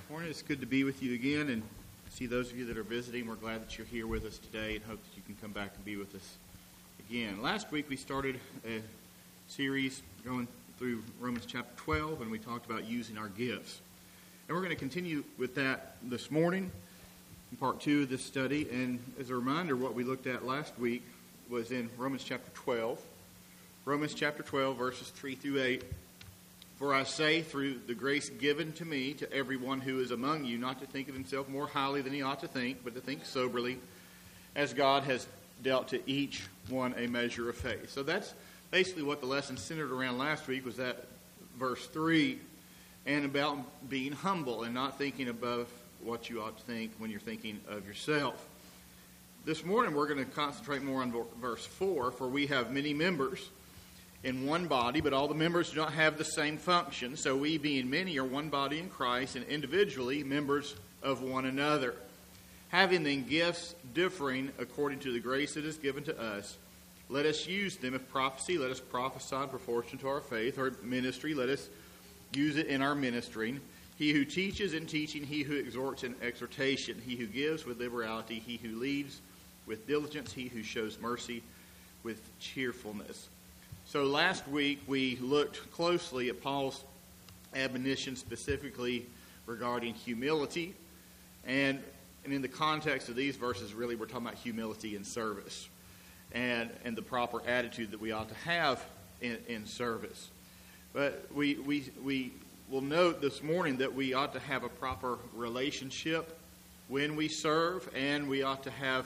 Morning. It's good to be with you again, and see those of you that are visiting. We're glad that you're here with us today, and hope that you can come back and be with us again. Last week we started a series going through Romans chapter 12, and we talked about using our gifts. And we're going to continue with that this morning, in part 2 of this study. And as a reminder, what we looked at last week was in Romans chapter 12. Romans chapter 12, verses 3 through 8. For I say, through the grace given to me, to everyone who is among you, not to think of himself more highly than he ought to think, but to think soberly, as God has dealt to each one a measure of faith. So that's basically what the lesson centered around last week, was that verse 3, and about being humble and not thinking above what you ought to think when you're thinking of yourself. This morning we're going to concentrate more on verse 4, for we have many members in one body, but all the members do not have the same function. So we, being many, are one body in Christ, and individually members of one another. Having then gifts differing according to the grace that is given to us, let us use them. If prophecy, let us prophesy in proportion to our faith. Or ministry, let us use it in our ministering. He who teaches in teaching, he who exhorts in exhortation, he who gives with liberality, he who leads with diligence, he who shows mercy with cheerfulness. So last week we looked closely at Paul's admonition specifically regarding humility. And in the context of these verses, really we're talking about humility in service and the proper attitude that we ought to have in service. But we will note this morning that we ought to have a proper relationship when we serve, and we ought to have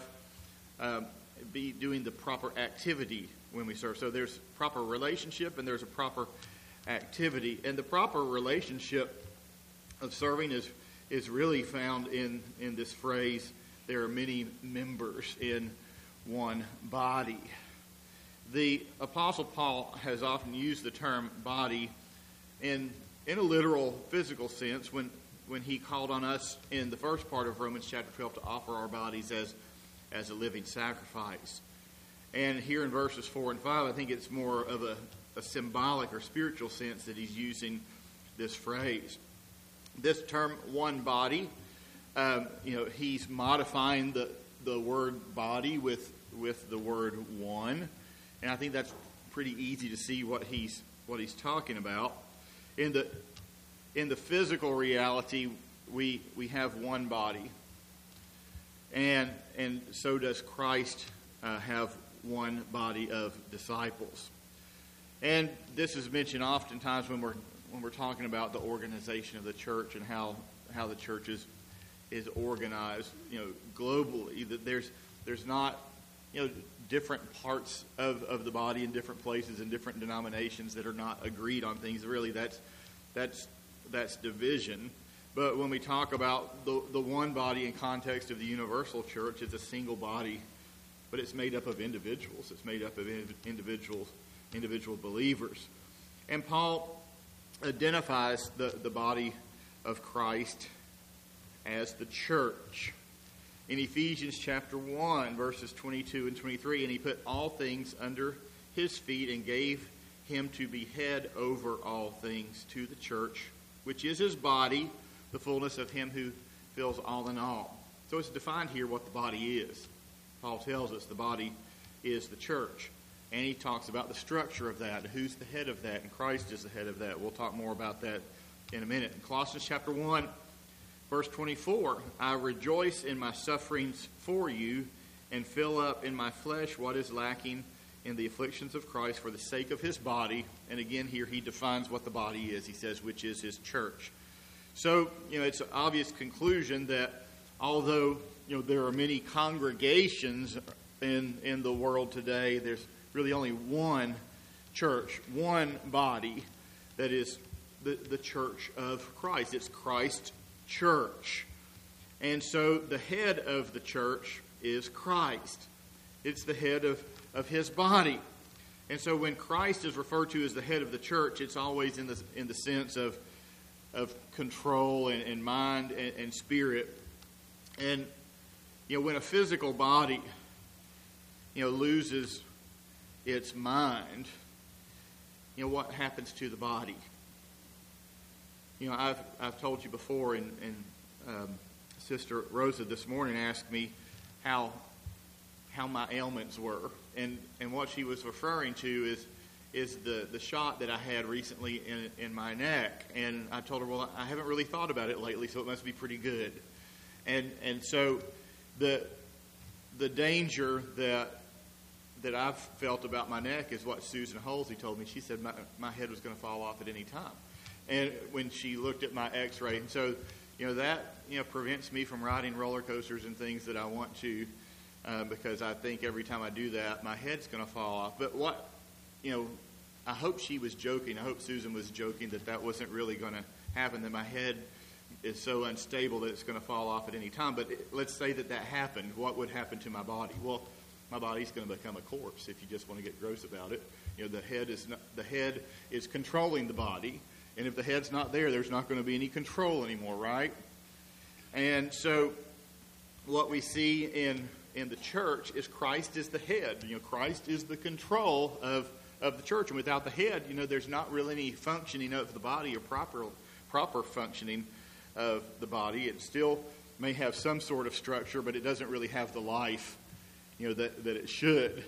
be doing the proper activity when we serve. So there's proper relationship and there's a proper activity. And the proper relationship of serving is really found in this phrase, there are many members in one body. The Apostle Paul has often used the term body in a literal physical sense when he called on us in the first part of Romans chapter 12 to offer our bodies as a living sacrifice. And here in verses 4 and 5, I think it's more of a symbolic or spiritual sense that he's using this phrase. This term, one body, he's modifying the word body with the word one. And I think that's pretty easy to see what he's talking about. In the physical reality, we have one body. And so does Christ have one body of disciples. And this is mentioned oftentimes when we're talking about the organization of the church and how the church is organized, globally. That there's not, different parts of the body in different places and different denominations that are not agreed on things. Really, that's division. But when we talk about the one body in context of the universal church, it's a single body, but it's made up of individuals. It's made up of individual believers. And Paul identifies the body of Christ as the church. In Ephesians chapter 1, verses 22 and 23, and he put all things under his feet and gave him to be head over all things to the church, which is his body, the fullness of him who fills all in all. So it's defined here what the body is. Paul tells us the body is the church. And he talks about the structure of that, who's the head of that, and Christ is the head of that. We'll talk more about that in a minute. In Colossians chapter 1, verse 24, I rejoice in my sufferings for you and fill up in my flesh what is lacking in the afflictions of Christ for the sake of his body. And again, here he defines what the body is. He says, which is his church. So, it's an obvious conclusion that although, there are many congregations in the world today, there's really only one church, one body that is the church of Christ. It's Christ's church. And so the head of the church is Christ. It's the head of his body. And so when Christ is referred to as the head of the church, it's always in the sense of control and mind and spirit. And when a physical body loses its mind, what happens to the body? I've told you before in Sister Rosa this morning asked me how my ailments were, and what she was referring to is the shot that I had recently in my neck. And I told her, well, I haven't really thought about it lately, so it must be pretty good. And so the danger that I've felt about my neck is what Susan Halsey told me. She said my head was going to fall off at any time, and when she looked at my X-ray. And so, that prevents me from riding roller coasters and things that I want to, because I think every time I do that, my head's going to fall off. But I hope she was joking. I hope Susan was joking that wasn't really going to happen, that my head is so unstable that it's going to fall off at any time. But let's say that happened. What would happen to my body? Well, my body's going to become a corpse, if you just want to get gross about it. The head is controlling the body, and if the head's not there, there's not going to be any control anymore, right? And so what we see in the church is Christ is the head. Christ is the control of the church, and without the head, there's not really any functioning of the body or proper functioning of the body. It still may have some sort of structure, but it doesn't really have the life that it should.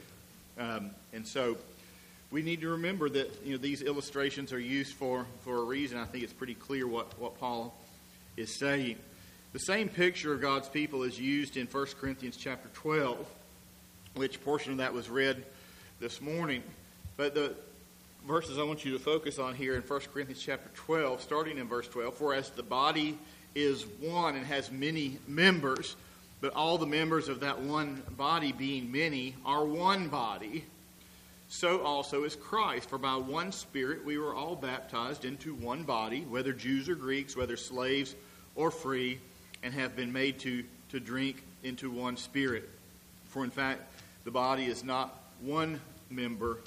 And so we need to remember that these illustrations are used for a reason. I think it's pretty clear what Paul is saying. The same picture of God's people is used in 1 Corinthians chapter 12, which portion of that was read this morning. But the verses I want you to focus on here in 1 Corinthians chapter 12, starting in verse 12, for as the body is one and has many members, but all the members of that one body, being many, are one body, so also is Christ. For by one Spirit we were all baptized into one body, whether Jews or Greeks, whether slaves or free, and have been made to drink into one Spirit. For in fact, the body is not one member,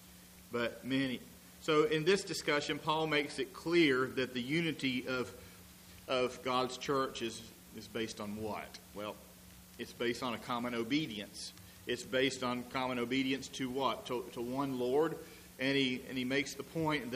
but many. So in this discussion, Paul makes it clear that the unity of God's church is based on what? Well, it's based on a common obedience. It's based on common obedience to what? To one Lord. And he makes the point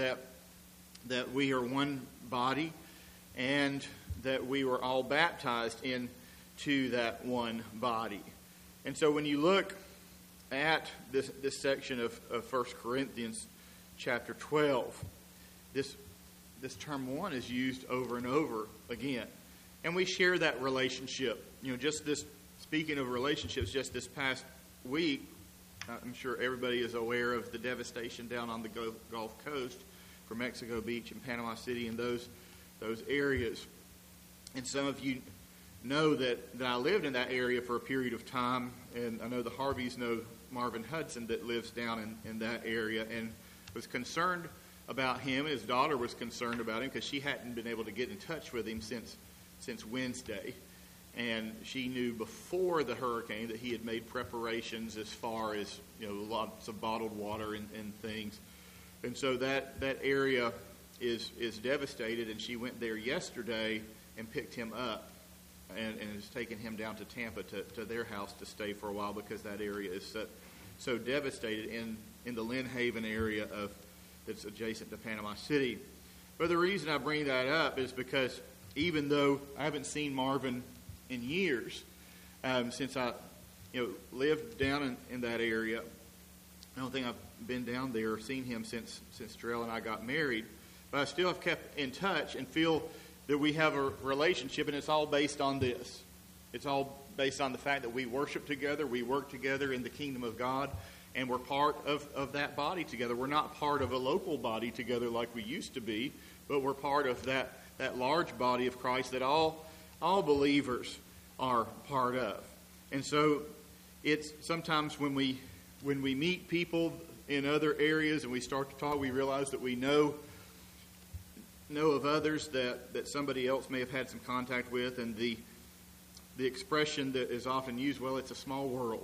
that we are one body, and that we were all baptized into that one body. And so when you look at this section of 1 Corinthians chapter 12, this term one is used over and over again. And we share that relationship. Just this, speaking of relationships, just this past week, I'm sure everybody is aware of the devastation down on the Gulf Coast for Mexico Beach and Panama City and those areas. And some of you know that I lived in that area for a period of time, and I know the Harveys know Marvin Hudson that lives down in that area, and was concerned about him. His daughter was concerned about him because she hadn't been able to get in touch with him since Wednesday. And she knew before the hurricane that he had made preparations as far as lots of bottled water and things. And so that area is devastated, and she went there yesterday and picked him up and has taken him down to Tampa to their house to stay for a while, because that area is so devastated in the Lynn Haven area that's adjacent to Panama City. But the reason I bring that up is because even though I haven't seen Marvin in years, since I lived down in that area, I don't think I've been down there or seen him since Terrell and I got married. But I still have kept in touch and feel that we have a relationship, and it's all based on this. It's all based on the fact that we worship together, we work together in the kingdom of God, and we're part of that body together. We're not part of a local body together like we used to be, but we're part of that large body of Christ that all believers are part of. And so it's sometimes when we meet people in other areas and we start to talk, we realize that we know of others that somebody else may have had some contact with, and the expression that is often used, well, it's a small world.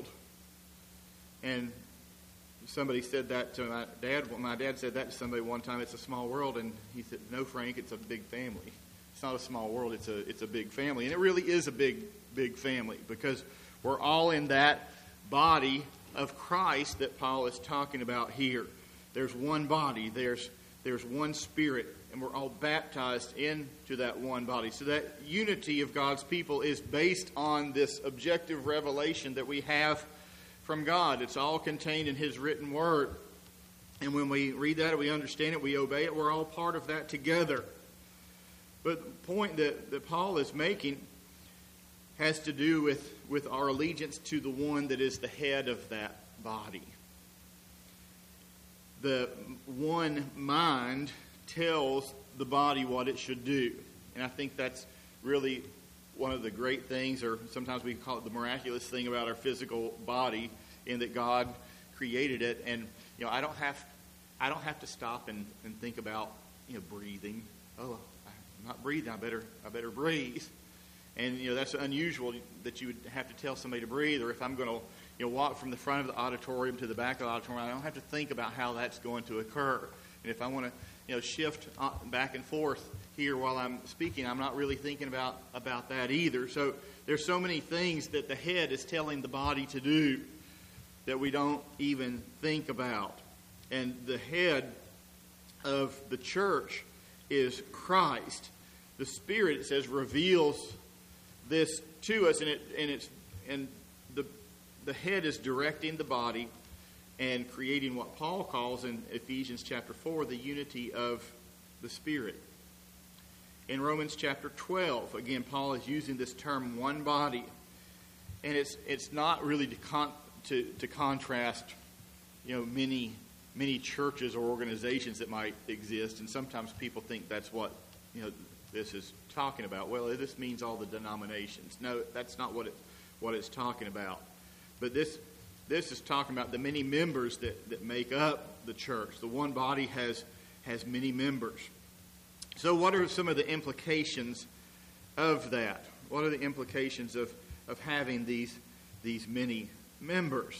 And somebody said that to my dad. Well, my dad said that to somebody one time, it's a small world, and he said, no, Frank, it's a big family. It's not a small world, it's a big family. And it really is a big family, because we're all in that body of Christ that Paul is talking about here. There's one body. There's there's one Spirit, and we're all baptized into that one body. So that unity of God's people is based on this objective revelation that we have from God. It's all contained in His written Word. And when we read that, we understand it, we obey it, we're all part of that together. But the point that Paul is making has to do with our allegiance to the one that is the head of that body. The one mind tells the body what it should do. And I think that's really one of the great things, or sometimes we call it the miraculous thing about our physical body, in that God created it. And I don't have to stop and think about breathing. Oh, I'm not breathing. I better breathe. And that's unusual that you would have to tell somebody to breathe. Or if I'm going to walk from the front of the auditorium to the back of the auditorium, I don't have to think about how that's going to occur. And if I want to shift back and forth here while I'm speaking, I'm not really thinking about that either. So there's so many things that the head is telling the body to do that we don't even think about. And the head of the church is Christ. The Spirit, it says, reveals this to us, and the head is directing the body and creating what Paul calls in Ephesians chapter 4 the unity of the Spirit. In Romans chapter 12, again, Paul is using this term one body, and it's not really to contrast many churches or organizations that might exist, and sometimes people think that's what this is talking about. Well, this means all the denominations. No, that's not what it's talking about. But this is talking about the many members that make up the church. The one body has many members. So what are some of the implications of that? What are the implications of having these many members?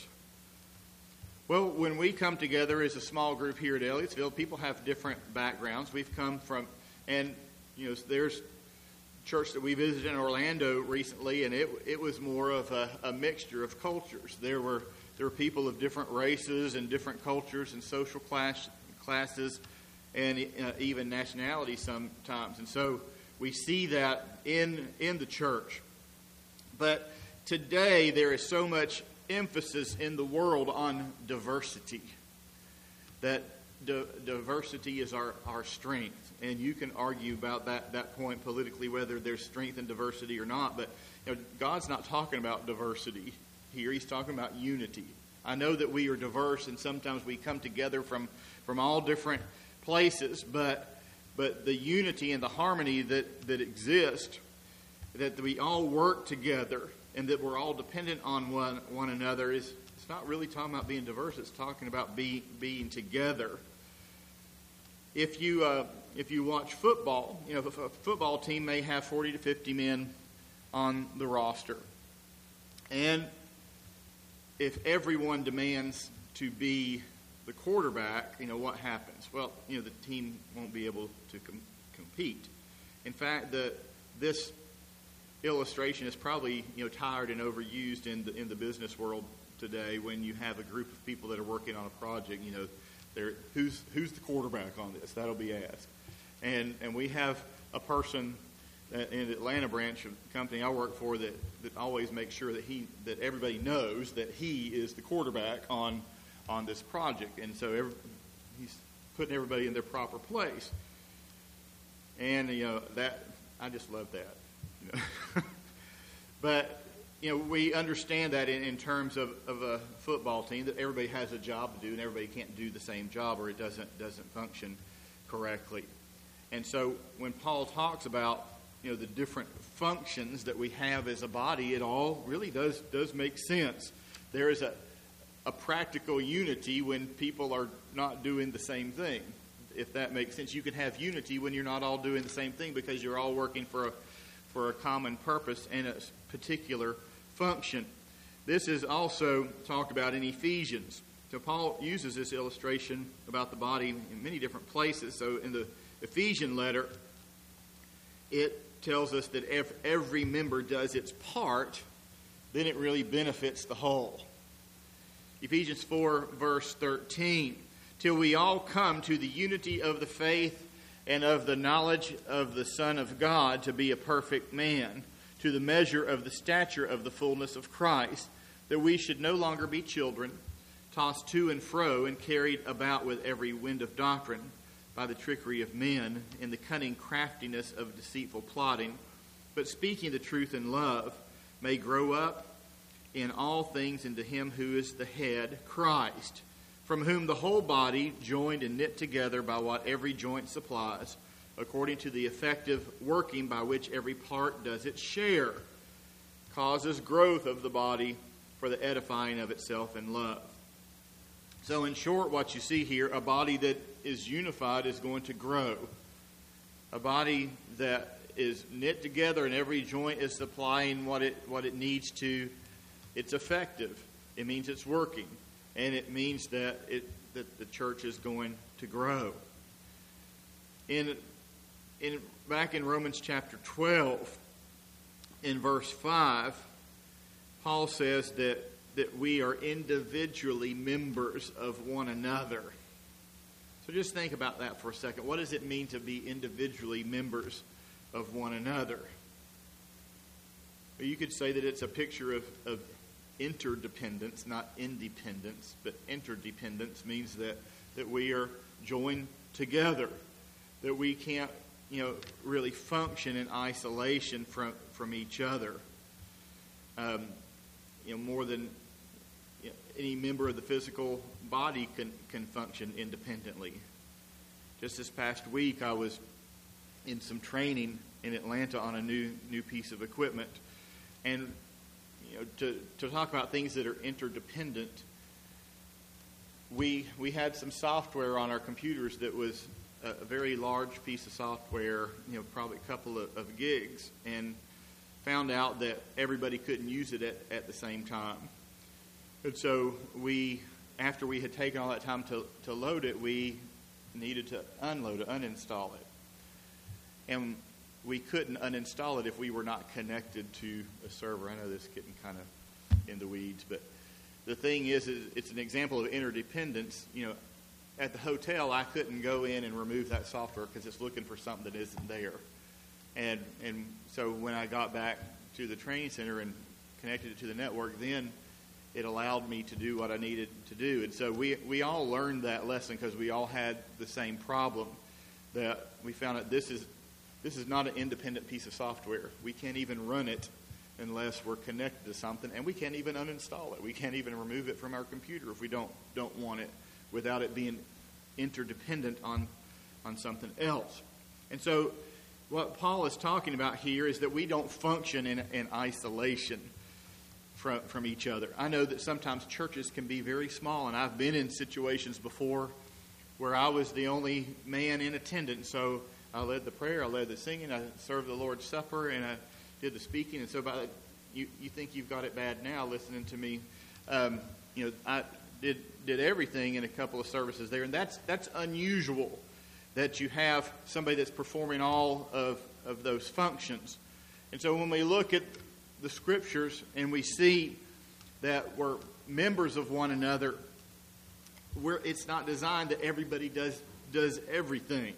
Well, when we come together as a small group here at Elliottsville, people have different backgrounds. We've come from, and there's a church that we visited in Orlando recently, and it was more of a mixture of cultures. There were people of different races and different cultures and social classes and even nationalities sometimes. And so we see that in the church. But today there is so much emphasis in the world on diversity, that diversity is our strength. And you can argue about that point politically, whether there's strength in diversity or not. But God's not talking about diversity here. He's talking about unity. I know that we are diverse, and sometimes we come together from all different places. But the unity and the harmony that exist, that we all work together, and that we're all dependent on one another, it's not really talking about being diverse. It's talking about being together. If you watch football, a football team may have 40 to 50 men on the roster. And if everyone demands to be the quarterback, what happens? Well, the team won't be able to compete. In fact, this illustration is probably tired and overused in the business world today. When you have a group of people that are working on a project, who's the quarterback on this? That'll be asked. And we have a person in the Atlanta branch of the company I work for that always makes sure that everybody knows that he is the quarterback on this project. And so he's putting everybody in their proper place. And that I just love that. But we understand that in terms of a football team, that everybody has a job to do, and everybody can't do the same job, or it doesn't function correctly. And so when Paul talks about the different functions that we have as a body, it all really does make sense. There is a practical unity when people are not doing the same thing. If that makes sense, you can have unity when you're not all doing the same thing, because you're all working for a common purpose and a particular function. This is also talked about in Ephesians. So Paul uses this illustration about the body in many different places. So in the Ephesian letter, it tells us that if every member does its part, then it really benefits the whole. Ephesians 4, verse 13. till we all come to the unity of the faith and of the knowledge of the Son of God, to be a perfect man, to the measure of the stature of the fullness of Christ, that we should no longer be children, tossed to and fro and carried about with every wind of doctrine, by the trickery of men, in the cunning craftiness of deceitful plotting, but speaking the truth in love, may grow up in all things into him who is the head, Christ, from whom the whole body, joined and knit together by what every joint supplies, according to the effective working by which every part does its share, causes growth of the body for the edifying of itself in love. So in short, what you see here, a body that is unified is going to grow. A body that is knit together and every joint is supplying what it needs to, it's effective. It means it's working. And it means that the church is going to grow. Back in Romans chapter 12, in verse 5, Paul says that we are individually members of one another. So just think about that for a second. What does it mean to be individually members of one another? Well, you could say that it's a picture of interdependence, not independence, but interdependence means that we are joined together, that we can't, really function in isolation from each other. More than any member of the physical body can function independently. Just this past week, I was in some training in Atlanta on a new piece of equipment, and to talk about things that are interdependent, we had some software on our computers that was a very large piece of software, probably a couple of gigs, and found out that everybody couldn't use it at the same time. And so after we had taken all that time to load it, we needed to uninstall it. And we couldn't uninstall it if we were not connected to a server. I know this is getting kind of in the weeds, but the thing is it's an example of interdependence. At the hotel, I couldn't go in and remove that software because it's looking for something that isn't there. And so when I got back to the training center and connected it to the network, then it allowed me to do what I needed to do. And so we all learned that lesson because we all had the same problem, that we found out this is not an independent piece of software. We can't even run it unless we're connected to something, and we can't even uninstall it. We can't even remove it from our computer if we don't want it, without it being interdependent on something else. And so what Paul is talking about here is that we don't function in isolation from each other. I know that sometimes churches can be very small, and I've been in situations before where I was the only man in attendance. So I led the prayer, I led the singing, I served the Lord's Supper, and I did the speaking. And so you think you've got it bad now listening to me. I did everything in a couple of services there, and that's unusual that you have somebody that's performing all of those functions. And so when we look at the Scriptures and we see that we're members of one another, it's not designed that everybody does everything.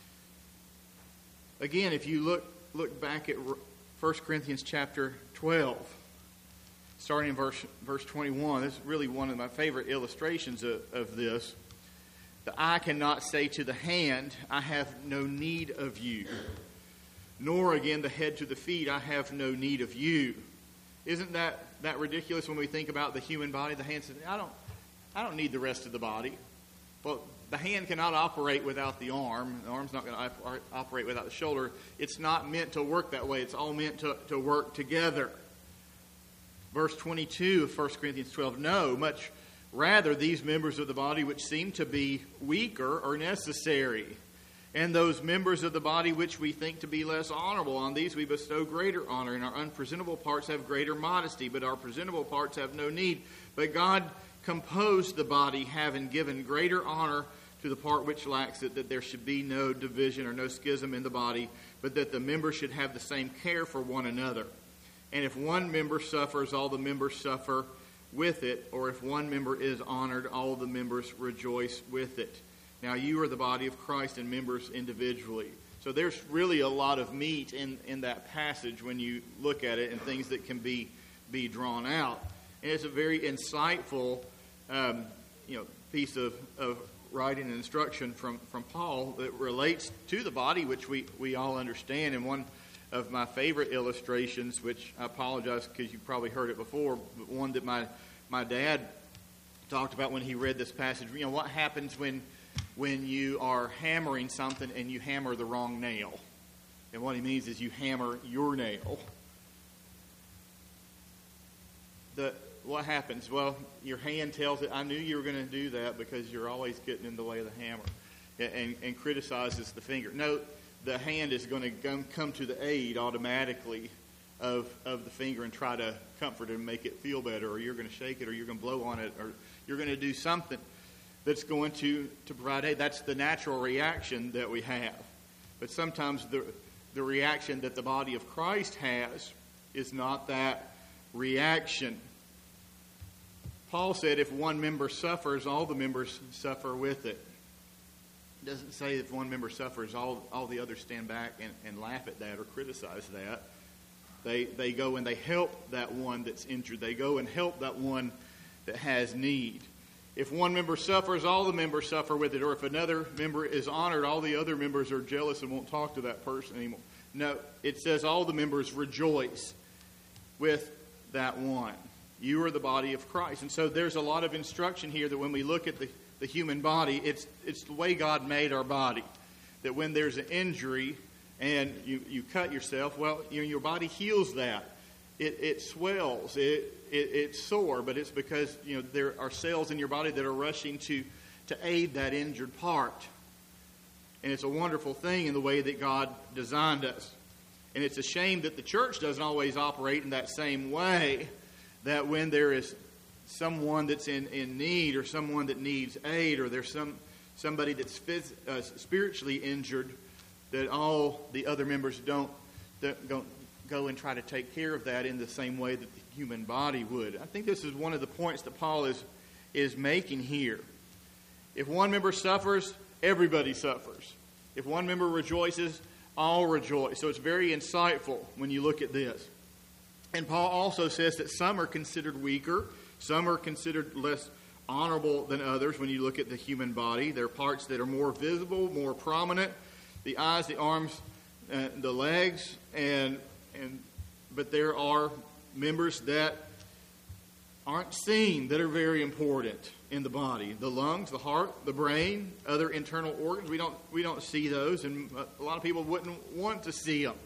Again, if you look back at 1 Corinthians chapter 12, starting in verse 21, this is really one of my favorite illustrations of this. The eye cannot say to the hand, I have no need of you. Nor again the head to the feet, I have no need of you. Isn't that ridiculous when we think about the human body? The hand says, I don't need the rest of the body. Well, the hand cannot operate without the arm. The arm's not going to operate without the shoulder. It's not meant to work that way. It's all meant to work together. Verse 22 of 1 Corinthians 12, no, much rather these members of the body which seem to be weaker are necessary. And those members of the body which we think to be less honorable, on these we bestow greater honor. And our unpresentable parts have greater modesty, but our presentable parts have no need. But God composed the body, having given greater honor to the part which lacks it, that there should be no division or no schism in the body, but that the members should have the same care for one another. And if one member suffers, all the members suffer with it, or if one member is honored, all the members rejoice with it. Now you are the body of Christ and members individually. So there's really a lot of meat in that passage when you look at it, and things that can be drawn out. And it's a very insightful piece of writing and instruction from Paul that relates to the body, which we all understand. And one of my favorite illustrations, which I apologize because you probably heard it before, but one that my dad talked about when he read this passage. What happens when you are hammering something and you hammer the wrong nail? And what he means is you hammer your nail. What happens? Well, your hand tells it, I knew you were going to do that because you're always getting in the way of the hammer, and criticizes the finger. No, the hand is going to come to the aid automatically of the finger and try to comfort it and make it feel better, or you're going to shake it, or you're going to blow on it, or you're going to do something that's going to provide aid. That's the natural reaction that we have. But sometimes the reaction that the body of Christ has is not that reaction. Paul said if one member suffers, all the members suffer with it. It doesn't say if one member suffers, all the others stand back and laugh at that or criticize that. They go and they help that one that's injured. They go and help that one that has need. If one member suffers, all the members suffer with it. Or if another member is honored, all the other members are jealous and won't talk to that person anymore. No, it says all the members rejoice with that one. You are the body of Christ. And so there's a lot of instruction here that when we look at the human body, it's the way God made our body. That when there's an injury and you cut yourself, well, your body heals that. It swells. It's sore, but it's because there are cells in your body that are rushing to aid that injured part. And it's a wonderful thing in the way that God designed us. And it's a shame that the church doesn't always operate in that same way, that when there is someone that's in need, or someone that needs aid, or there's somebody that's spiritually injured, that all the other members don't go and try to take care of that in the same way that the human body would. I think this is one of the points that Paul is making here. If one member suffers, everybody suffers. If one member rejoices, all rejoice. So it's very insightful when you look at this. And Paul also says that some are considered weaker, some are considered less honorable than others when you look at the human body. There are parts that are more visible, more prominent, the eyes, the arms, the legs, but there are members that aren't seen that are very important in the body. The lungs, the heart, the brain, other internal organs, we don't see those, and a lot of people wouldn't want to see them.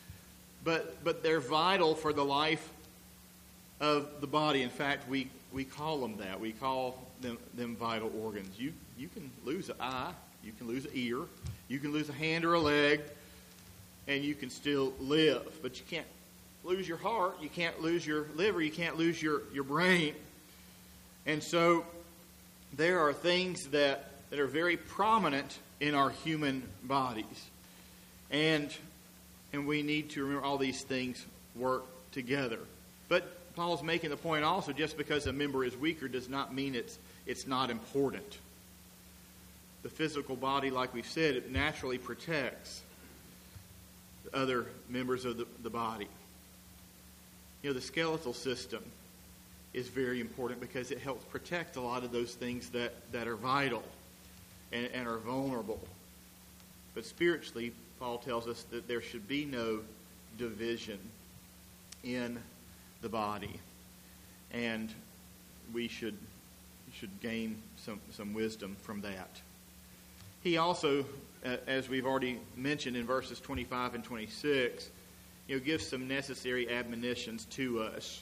But they're vital for the life of the body. In fact, we call them that. We call them vital organs. You can lose an eye, you can lose an ear, you can lose a hand or a leg, and you can still live. But you can't lose your heart, you can't lose your liver, you can't lose your brain. And so there are things that are very prominent in our human bodies. And we need to remember all these things work together. But Paul's making the point also, just because a member is weaker does not mean it's not important. The physical body, like we've said, it naturally protects the other members of the body. The skeletal system is very important because it helps protect a lot of those things that are vital and are vulnerable. But spiritually, Paul tells us that there should be no division in the body. And we should gain some wisdom from that. He also, as we've already mentioned in verses 25 and 26, gives some necessary admonitions to us.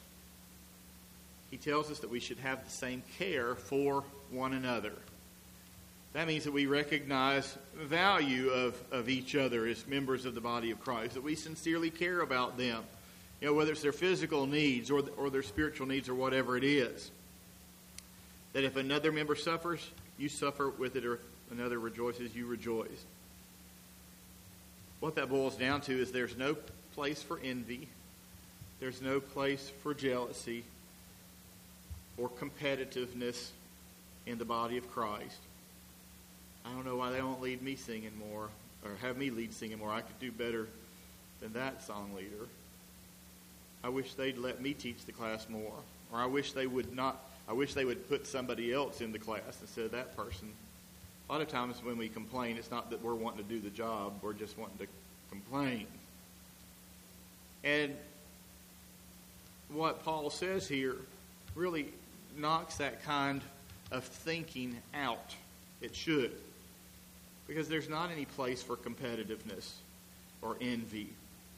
He tells us that we should have the same care for one another. That means that we recognize the value of each other as members of the body of Christ, that we sincerely care about them, whether it's their physical needs or their spiritual needs or whatever it is. That if another member suffers, you suffer with it, or if another rejoices, you rejoice. What that boils down to is there's no place for envy. There's no place for jealousy. or competitiveness in the body of Christ. I don't know why they don't lead me singing more, or have me lead singing more. I could do better than that song leader. I wish they'd let me teach the class more. Or I wish they would put somebody else in the class instead of that person. A lot of times when we complain, it's not that we're wanting to do the job, we're just wanting to complain. And what Paul says here really knocks that kind of thinking out. It should. Because there's not any place for competitiveness or envy.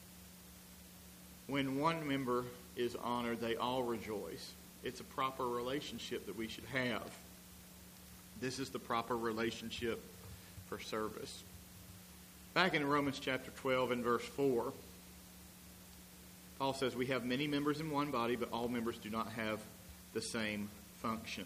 When one member is honored, they all rejoice. It's a proper relationship that we should have. This is the proper relationship for service. Back in Romans chapter 12 and verse 4, Paul says, we have many members in one body, but all members do not have the same function.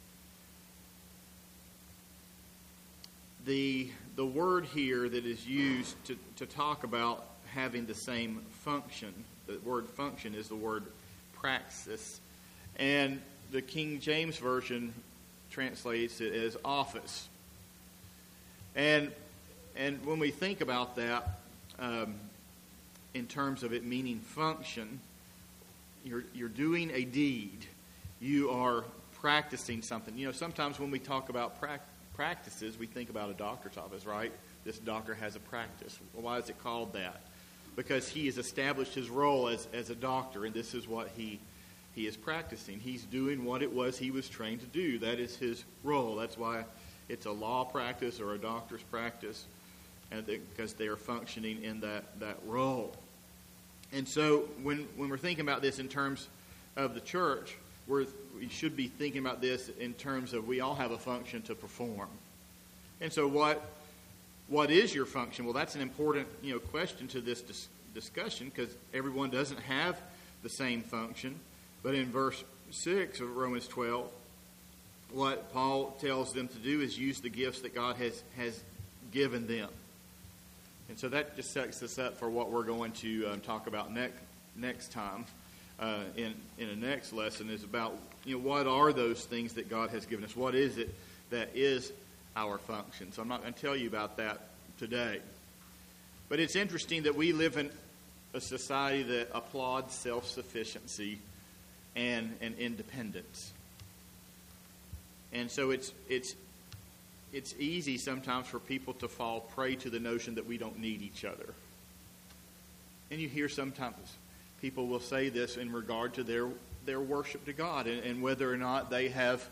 The word here that is used to talk about having the same function, the word function is the word praxis. And the King James Version translates it as office. And when we think about that, in terms of it meaning function, you're doing a deed. You are practicing something. You know, sometimes when we talk about practices, we think about a doctor's office, right? This doctor has a practice. Well, why is it called that? Because he has established his role as a doctor, and this is what he is practicing. He's doing what it was he was trained to do. That is his role. That's why it's a law practice or a doctor's practice, and because they are functioning in that role. And so when we're thinking about this in terms of the church, we should be thinking about this in terms of we all have a function to perform. And so what is your function? Well, that's an important question to this discussion, because everyone doesn't have the same function. But in verse 6 of Romans 12, what Paul tells them to do is use the gifts that God has given them. And so that just sets us up for what we're going to talk about next time in the next lesson, is about what are those things that God has given us? What is it that is our function? So I'm not going to tell you about that today. But it's interesting that we live in a society that applauds self-sufficiency and independence. And so it's easy sometimes for people to fall prey to the notion that we don't need each other. And you hear sometimes people will say this in regard to their worship to God, and whether or not they have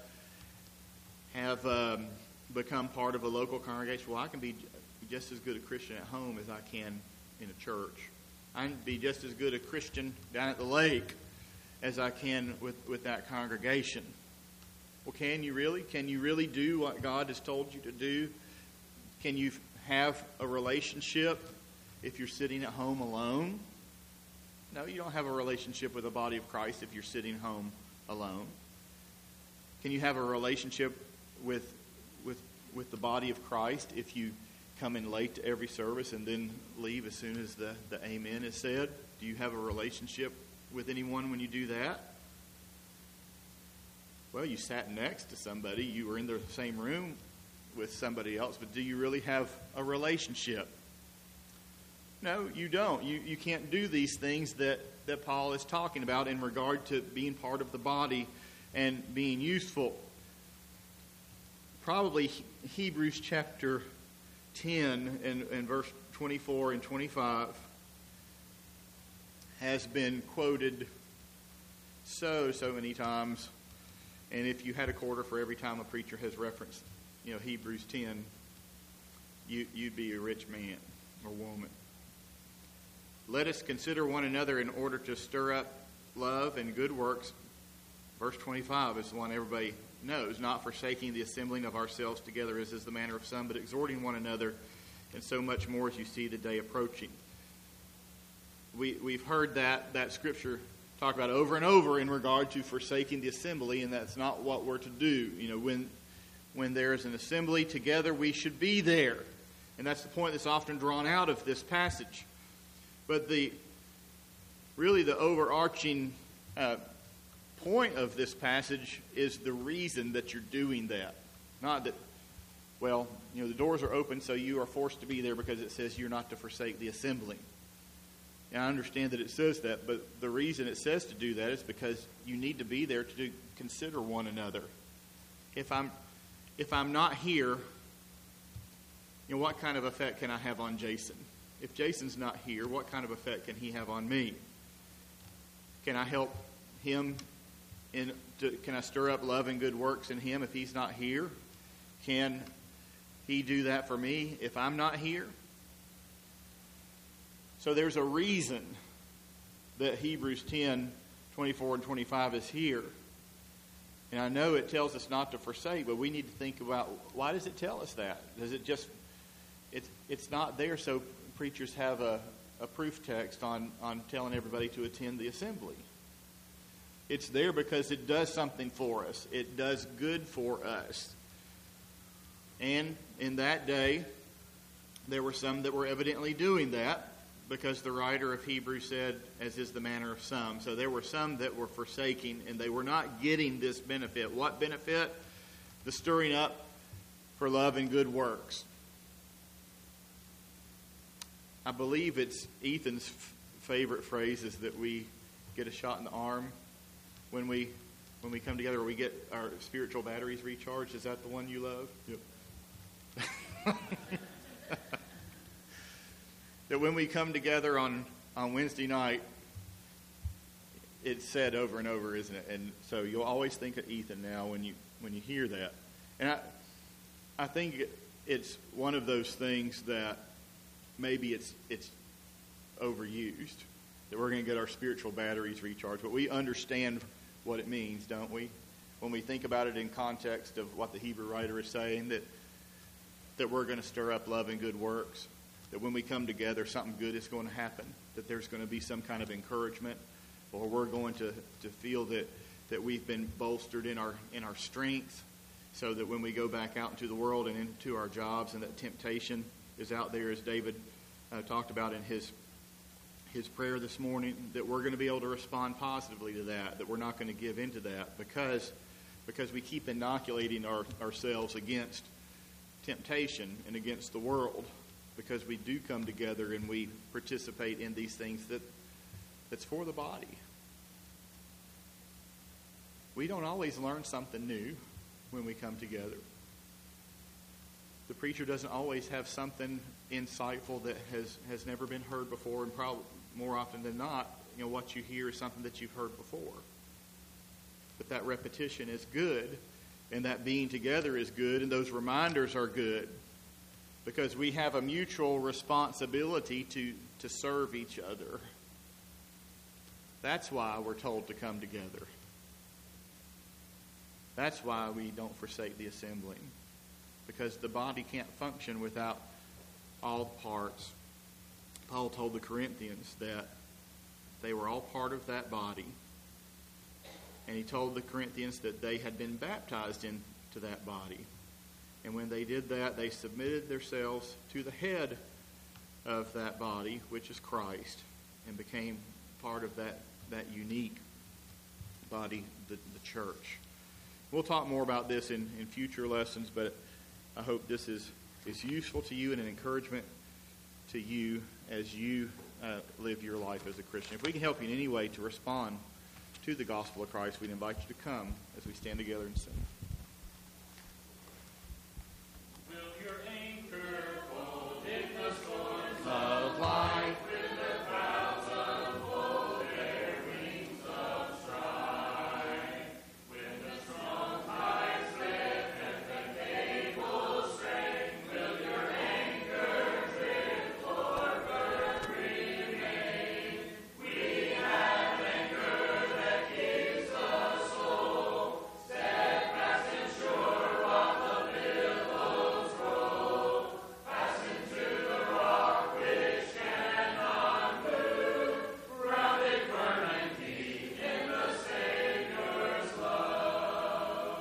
become part of a local congregation. Well, I can be just as good a Christian at home as I can in a church. I can be just as good a Christian down at the lake as I can with that congregation. Well, can you really? Can you really do what God has told you to do? Can you have a relationship if you're sitting at home alone? No, you don't have a relationship with the body of Christ if you're sitting home alone. Can you have a relationship with the body of Christ if you come in late to every service and then leave as soon as the amen is said? Do you have a relationship with anyone when you do that? Well, you sat next to somebody. You were in the same room with somebody else, but do you really have a relationship? No, you don't. You can't do these things that Paul is talking about in regard to being part of the body and being useful. Probably Hebrews chapter 10 and verse 24 and 25 has been quoted so many times. And if you had a quarter for every time a preacher has referenced, Hebrews 10, you'd be a rich man or woman. Let us consider one another in order to stir up love and good works. Verse 25 is the one everybody knows. Not forsaking the assembling of ourselves together, as is the manner of some, but exhorting one another, and so much more as you see the day approaching. We've heard that scripture talk about over and over in regard to forsaking the assembly, and that's not what we're to do. When there is an assembly together, we should be there. And that's the point that's often drawn out of this passage. But the overarching point of this passage is the reason that you're doing that. Not that, well, the doors are open, so you are forced to be there because it says you're not to forsake the assembling. And I understand that it says that, but the reason it says to do that is because you need to be there to consider one another. If I'm not here, what kind of effect can I have on Jason? If Jason's not here, what kind of effect can he have on me? Can I help him? Can I stir up love and good works in him if he's not here? Can he do that for me if I'm not here? So there's a reason that Hebrews 10, 24 and 25 is here. And I know it tells us not to forsake, but we need to think about, why does it tell us that? Does it just, it's not there so preachers have a proof text on telling everybody to attend the assembly. It's there because it does something for us. It does good for us. And in that day, there were some that were evidently doing that, because the writer of Hebrews said, as is the manner of some. So there were some that were forsaking, and they were not getting this benefit. What benefit? The stirring up for love and good works. I believe it's Ethan's favorite phrase is that we get a shot in the arm when we come together, or we get our spiritual batteries recharged. Is that the one you love? Yep. That when we come together on Wednesday night, it's said over and over, isn't it? And so you'll always think of Ethan now when you hear that. And I think it's one of those things that maybe it's overused, that we're going to get our spiritual batteries recharged. But we understand what it means, don't we? When we think about it in context of what the Hebrew writer is saying, that we're going to stir up love and good works. That when we come together, something good is going to happen. That there's going to be some kind of encouragement, or we're going to feel that we've been bolstered in our strength, so that when we go back out into the world and into our jobs, and that temptation is out there, as David talked about in his prayer this morning, that we're going to be able to respond positively to that we're not going to give into that, because we keep inoculating ourselves against temptation and against the world. Because we do come together and we participate in these things that's for the body. We don't always learn something new when we come together. The preacher doesn't always have something insightful that has never been heard before, and probably more often than not, what you hear is something that you've heard before. But that repetition is good, and that being together is good, and those reminders are good. Because we have a mutual responsibility to serve each other. That's why we're told to come together. That's why we don't forsake the assembling. Because the body can't function without all parts. Paul told the Corinthians that they were all part of that body. And he told the Corinthians that they had been baptized into that body. And when they did that, they submitted themselves to the head of that body, which is Christ, and became part of that unique body, the church. We'll talk more about this in future lessons, but I hope this is useful to you and an encouragement to you as you live your life as a Christian. If we can help you in any way to respond to the gospel of Christ, we'd invite you to come as we stand together and sing.